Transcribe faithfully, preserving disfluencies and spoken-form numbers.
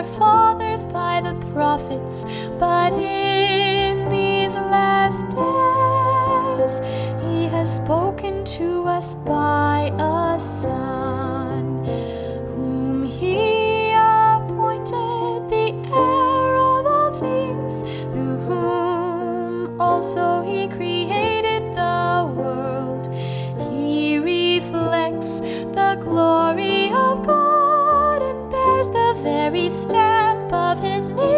our fathers by the prophets, but in these last days he has spoken to us by a Son, whom he appointed the heir of all things, through whom also he created the world. He reflects the glory of God and bears the very stamp of his name.